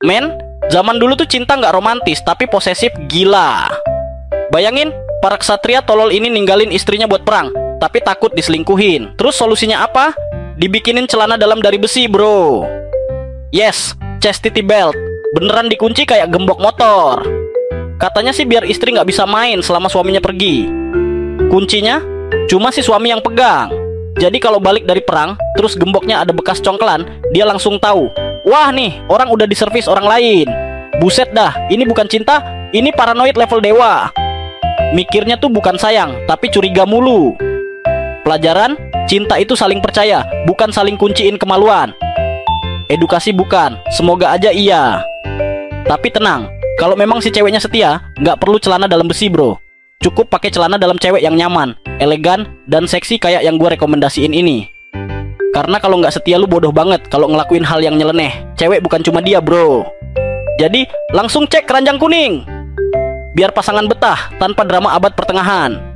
Men, zaman dulu tuh cinta nggak romantis, tapi posesif gila. Bayangin, para ksatria tolol ini ninggalin istrinya buat perang, tapi takut diselingkuhin. Terus solusinya apa? Dibikinin celana dalam dari besi, bro. Yes, chastity belt. Beneran dikunci kayak gembok motor. Katanya sih biar istri nggak bisa main selama suaminya pergi. Kuncinya, cuma si suami yang pegang. Jadi kalau balik dari perang, terus gemboknya ada bekas congkelan, dia langsung tahu. Wah nih, orang udah diservis orang lain. Buset dah, ini bukan cinta, ini paranoid level dewa. Mikirnya tuh bukan sayang, tapi curiga mulu. Pelajaran, cinta itu saling percaya, bukan saling kunciin kemaluan. Edukasi bukan, semoga aja iya. Tapi tenang, kalau memang si ceweknya setia, nggak perlu celana dalam besi, bro. Cukup pakai celana dalam cewek yang nyaman, elegan, dan seksi kayak yang gue rekomendasiin ini. Karena kalau nggak setia lu bodoh banget kalau ngelakuin hal yang nyeleneh. Cewek bukan cuma dia, bro. Jadi langsung cek keranjang kuning, biar pasangan betah tanpa drama abad pertengahan.